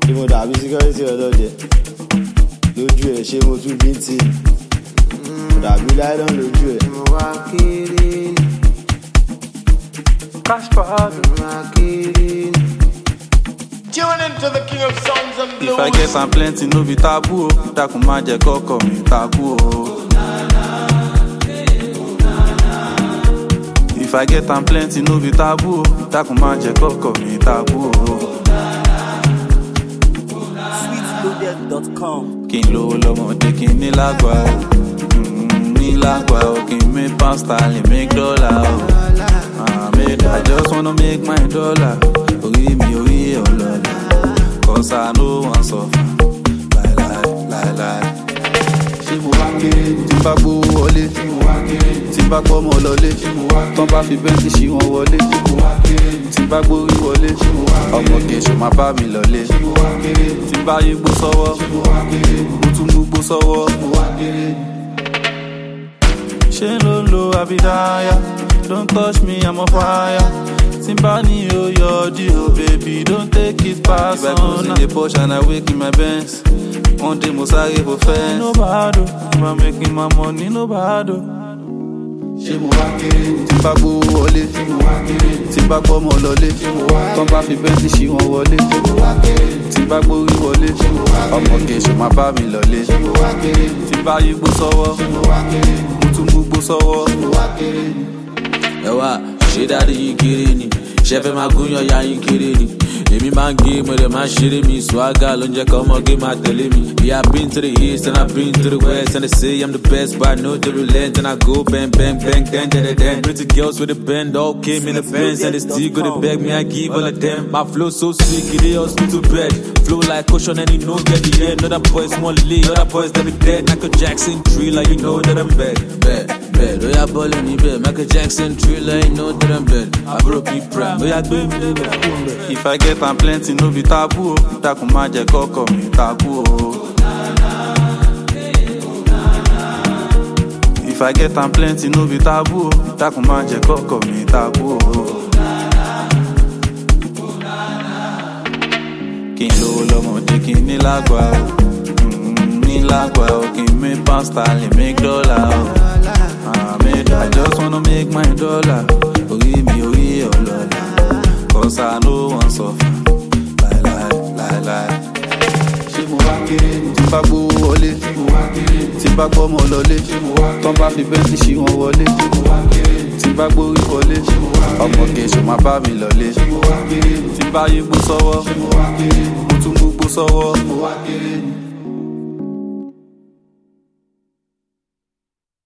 Ṣé mo dàbí security ọlọ́dẹ? Lójú ẹ̀ ṣé mo tún bí tí? Mo dàbí láìlọ́n lójú ẹ̀. Mo wá kiri. Cash for hard. Mo wá kiri. Tune into the king of songs and blues. If I get some plenty, no be taboo. Dákun má jẹ́ kọ́kọ́ mi taboo. If I get some plenty, no be taboo. Dákun má jẹ́ kọ́kọ́ mi taboo. Sweetloaded.com. Kí n lówó lọ́mọdé kí n ní lágbà o. Ní lágbà o, kí n make pound sterling, make dollar o. I just wanna make my dollar. Orí mi orí ọlọ́lá. Cause I know one suffer. Lie. Ṣé mo wá kéré? Tí n bá gbówó wọlé. Tí n bá gbọ́mọ lọlé. Tán bá fi bẹ́ńtì ṣí wọn wọlé. Tí n bá gbórí wọlé. Ọmọ kejì máa bá mi lọlé. Tí n bá yígbó sọ́wọ́. Mo tún gbogbo sọ́wọ́. Ṣé ló ń lo àbídáyà? Don't touch me, I'm on fire. Timbani, oh, your deal, baby. Don't take it past. If I cruise in the Porsche and I wake in my Benz, one day must I give a fence. No bad, if I'm making my money, no bad. Ṣé mo wá kéré? Tí n bá gbówó wọlé. Tí n bá gbọ́mọ lọlé. Tán bá fi bẹ́ńtì ṣí wọn wọlé. Tí n bá gbórí wọlé. Ọmọ kejì máa bá mi lọlé. Tí n bá yígbó sọ́wọ́. Mo tún gbogbo sọ́wọ́. Ẹwà ṣé dáadé yín kéré ni ṣẹfẹ máa gúnyàn ya yín kéré ni èmi máa ń gé mo dẹ̀ máa ń ṣeré mi swagger ló ń jẹ́ ká ọmọge máa tẹ̀lé mi. Yeah, I've been to the east and I've been to the west and they say I'm the best but I know they relent and I go bang bang bang then. Pretty girls with a bend all came in the Benz and they still go to beg me I give all of them. My flow so sick it is hospital bed. Flow like ocean and you know get the end. Other boys want lead, other boys that be dead. Michael Jackson thriller, you know that I'm bad. Oh yeah, ballin' in bed. Michael Jackson thriller, you know that I'm bad. I broke me prime. Oh yeah, baby, if I get am plenty, no be taboo. Dákun má jẹ́ kọ́kọ́ mi taboo. If I get am plenty, no be taboo. Dákun má jẹ́ kọ́kọ́ mi taboo. Kí n lówó lọ́mọdé kí n ní lágbà o. Ní lágbà o, kí n make pound sterling, make dollar o. I just wanna make my dollar. Orí mi orí ọlọ́lá. Cause I know one suffer. Lie. Ṣé mo wá kéré? Tí n bá gbówó wọlé. Tí n bá gbọ́mọ lọlé. Tán bá fi bẹ́ńtì ṣí wọn wọlé. Tí n bá gbórí wọlé. Ọmọ kejì máa bá mi lọlé. Tí n bá yígbó sọ́wọ́. Mo tún gbogbo sọ́wọ́.